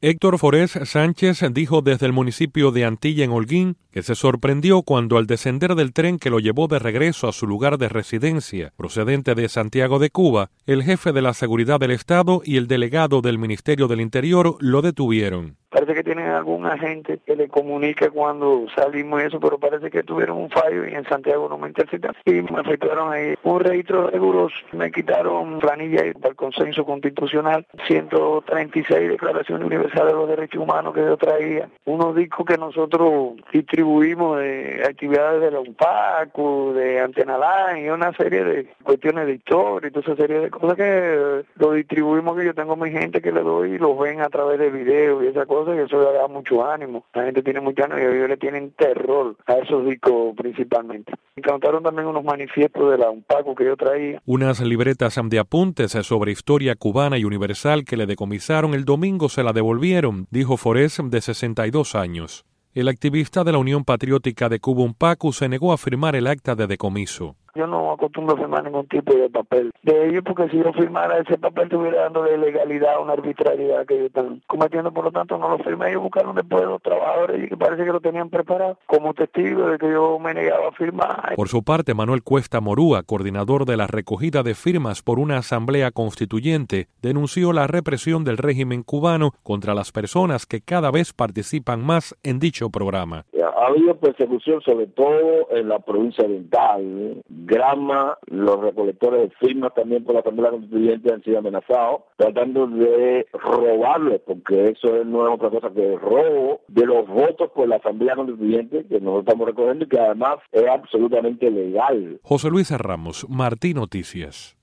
Héctor Forés Sánchez dijo desde el municipio de Antilla en Holguín que se sorprendió cuando al descender del tren que lo llevó de regreso a su lugar de residencia, procedente de Santiago de Cuba, el jefe de la Seguridad del Estado y el delegado del Ministerio del Interior lo detuvieron. Parece que tienen algún agente que le comunique cuando salimos y eso, pero parece que tuvieron un fallo y en Santiago no me interceptaron. Y me efectuaron ahí un registro de seguros, me quitaron planilla del Consenso Constitucional, 136 declaraciones universales de los derechos humanos que yo traía, unos discos que nosotros distribuimos de actividades de la UNPACU, de Antena Line y una serie de cuestiones de historia y toda esa serie de cosas que lo distribuimos, que yo tengo mi gente que le doy y los ven a través de videos y esas cosas. Y eso le da mucho ánimo. La gente tiene mucho ánimo y ellos le tienen terror a esos discos principalmente. Encontraron también unos manifiestos de la UNPACU que yo traía. Unas libretas de apuntes sobre historia cubana y universal que le decomisaron el domingo se la devolvieron, dijo Forés, de 62 años. El activista de la Unión Patriótica de Cuba UNPACU se negó a firmar el acta de decomiso. Yo no acostumbro a firmar ningún tipo de papel de ellos, porque si yo firmara ese papel estuviera dando de ilegalidad, una arbitrariedad que ellos están cometiendo. Por lo tanto no lo firmé. Ellos buscaron después los trabajadores y que parece que lo tenían preparado como testigo de que yo me negaba a firmar. Por su parte, Manuel Cuesta Morúa, coordinador de la recogida de firmas por una asamblea constituyente, denunció la represión del régimen cubano contra las personas que cada vez participan más en dicho programa. Ha habido persecución sobre todo en la provincia oriental, Granma, los recolectores de firmas también por la Asamblea Constituyente han sido amenazados, tratando de robarles, porque eso no es otra cosa que el robo de los votos por la Asamblea Constituyente, que nosotros estamos recogiendo y que además es absolutamente legal. José Luis Ramos, Martí Noticias.